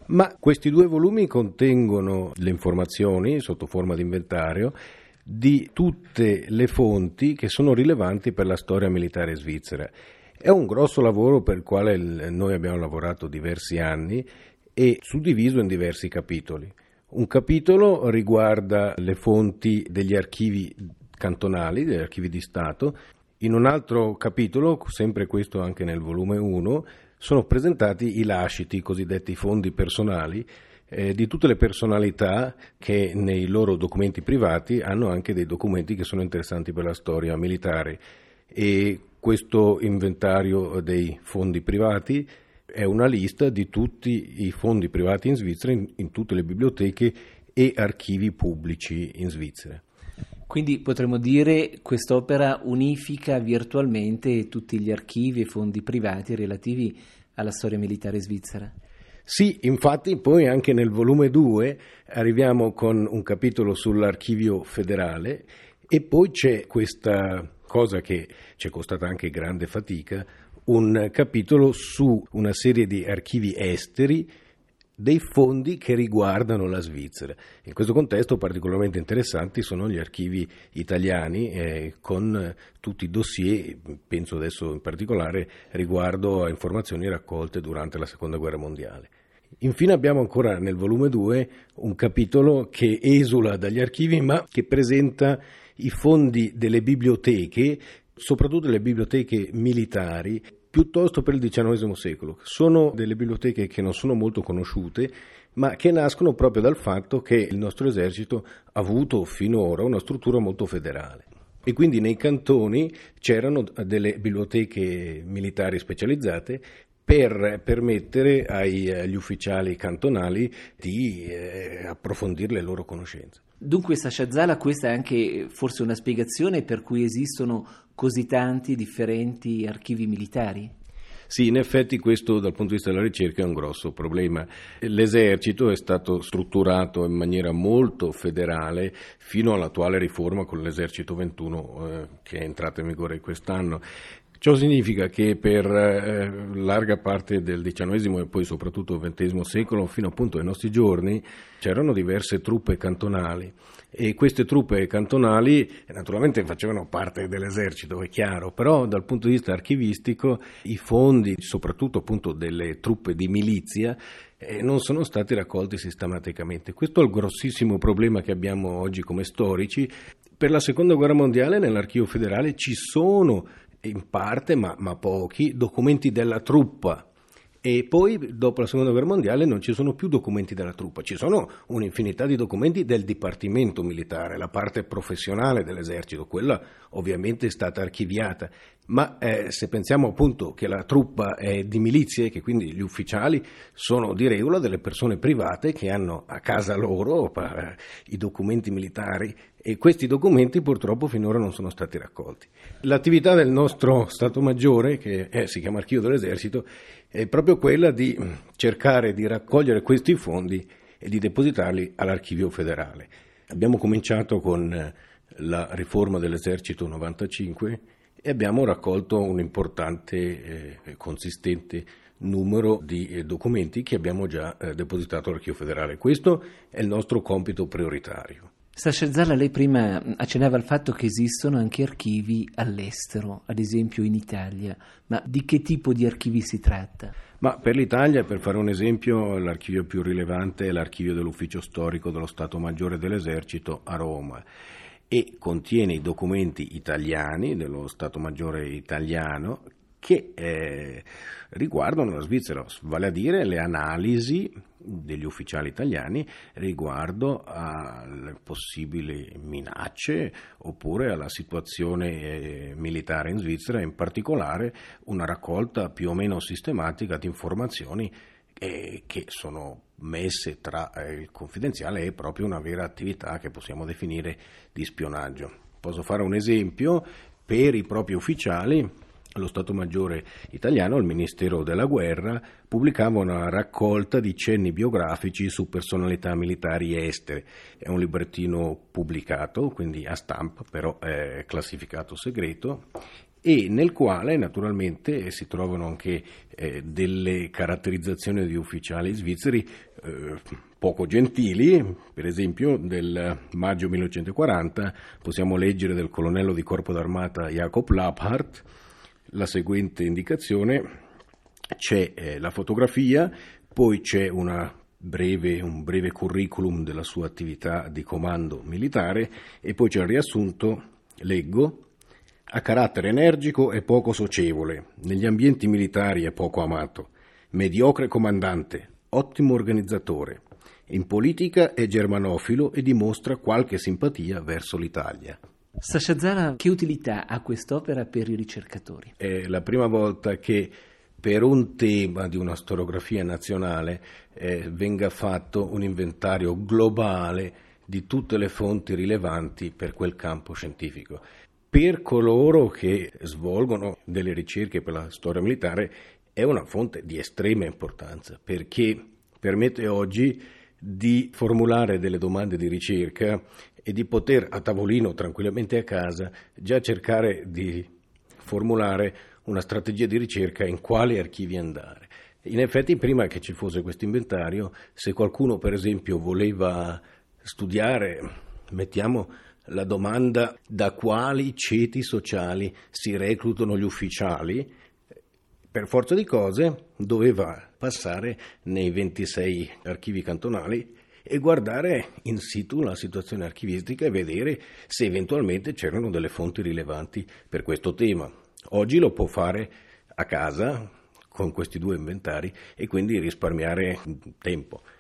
Ma questi due volumi contengono le informazioni sotto forma di inventario di tutte le fonti che sono rilevanti per la storia militare svizzera. È un grosso lavoro per il quale noi abbiamo lavorato diversi anni e suddiviso in diversi capitoli. Un capitolo riguarda le fonti degli archivi cantonali, degli archivi di Stato. In un altro capitolo, sempre questo anche nel volume 1, sono presentati i lasciti, i cosiddetti fondi personali, di tutte le personalità che nei loro documenti privati hanno anche dei documenti che sono interessanti per la storia militare. E questo inventario dei fondi privati è una lista di tutti i fondi privati in Svizzera, in tutte le biblioteche e archivi pubblici in Svizzera. Quindi potremmo dire quest'opera unifica virtualmente tutti gli archivi e fondi privati relativi alla storia militare svizzera. Sì, infatti poi anche nel volume 2 arriviamo con un capitolo sull'archivio federale e poi c'è questa cosa che ci è costata anche grande fatica, un capitolo su una serie di archivi esteri dei fondi che riguardano la Svizzera. In questo contesto particolarmente interessanti sono gli archivi italiani con tutti i dossier, penso adesso in particolare riguardo a informazioni raccolte durante la Seconda Guerra Mondiale. Infine abbiamo ancora nel volume 2 un capitolo che esula dagli archivi ma che presenta i fondi delle biblioteche, soprattutto le biblioteche militari, piuttosto per il XIX secolo. Sono delle biblioteche che non sono molto conosciute, ma che nascono proprio dal fatto che il nostro esercito ha avuto finora una struttura molto federale. E quindi nei cantoni c'erano delle biblioteche militari specializzate per permettere agli ufficiali cantonali di approfondire le loro conoscenze. Dunque, Sciazzala, questa è anche forse una spiegazione per cui esistono così tanti differenti archivi militari? Sì, in effetti questo dal punto di vista della ricerca è un grosso problema. L'esercito è stato strutturato in maniera molto federale fino all'attuale riforma con l'esercito 21 che è entrato in vigore quest'anno. Ciò significa che per larga parte del XIX e poi soprattutto del XX secolo, fino appunto ai nostri giorni, c'erano diverse truppe cantonali e queste truppe cantonali naturalmente facevano parte dell'esercito, è chiaro, però dal punto di vista archivistico i fondi, soprattutto appunto delle truppe di milizia, non sono stati raccolti sistematicamente. Questo è il grossissimo problema che abbiamo oggi come storici. Per la Seconda Guerra Mondiale nell'Archivio federale ci sono in parte, ma pochi, documenti della truppa e poi dopo la Seconda Guerra Mondiale non ci sono più documenti della truppa, ci sono un'infinità di documenti del Dipartimento Militare, la parte professionale dell'esercito, quella ovviamente è stata archiviata, ma se pensiamo appunto che la truppa è di milizie, che quindi gli ufficiali sono di regola delle persone private che hanno a casa loro i documenti militari e questi documenti purtroppo finora non sono stati raccolti. L'attività del nostro Stato Maggiore, che si chiama Archivio dell'Esercito, è proprio quella di cercare di raccogliere questi fondi e di depositarli all'Archivio federale. Abbiamo cominciato con la riforma dell'Esercito 95 e abbiamo raccolto un importante e consistente numero di documenti che abbiamo già depositato all'Archivio federale. Questo è il nostro compito prioritario. Sciazzala, lei prima accennava al fatto che esistono anche archivi all'estero, ad esempio in Italia, ma di che tipo di archivi si tratta? Ma per l'Italia, per fare un esempio, l'archivio più rilevante è l'archivio dell'Ufficio Storico dello Stato Maggiore dell'Esercito a Roma e contiene i documenti italiani dello Stato Maggiore italiano che riguardano la Svizzera, vale a dire le analisi degli ufficiali italiani riguardo alle possibili minacce oppure alla situazione militare in Svizzera, in particolare una raccolta più o meno sistematica di informazioni che sono messe tra il confidenziale e proprio una vera attività che possiamo definire di spionaggio. Posso fare un esempio: per i propri ufficiali lo Stato Maggiore italiano, il Ministero della Guerra, pubblicava una raccolta di cenni biografici su personalità militari estere. È un librettino pubblicato, quindi a stampa, però è classificato segreto, e nel quale naturalmente si trovano anche delle caratterizzazioni di ufficiali svizzeri poco gentili. Per esempio del maggio 1940 possiamo leggere del colonnello di corpo d'armata Jacob Lapphardt la seguente indicazione: c'è la fotografia, poi c'è un breve curriculum della sua attività di comando militare e poi c'è il riassunto, leggo: ha carattere energico e poco socievole, negli ambienti militari è poco amato, mediocre comandante, ottimo organizzatore, in politica è germanofilo e dimostra qualche simpatia verso l'Italia. Sasha Zara, che utilità ha quest'opera per i ricercatori? È la prima volta che per un tema di una storiografia nazionale venga fatto un inventario globale di tutte le fonti rilevanti per quel campo scientifico. Per coloro che svolgono delle ricerche per la storia militare è una fonte di estrema importanza, perché permette oggi di formulare delle domande di ricerca e di poter a tavolino tranquillamente a casa già cercare di formulare una strategia di ricerca in quali archivi andare. In effetti, prima che ci fosse questo inventario, se qualcuno per esempio voleva studiare, mettiamo la domanda da quali ceti sociali si reclutano gli ufficiali, per forza di cose doveva passare nei 26 archivi cantonali e guardare in situ la situazione archivistica e vedere se eventualmente c'erano delle fonti rilevanti per questo tema. Oggi lo può fare a casa con questi due inventari e quindi risparmiare tempo.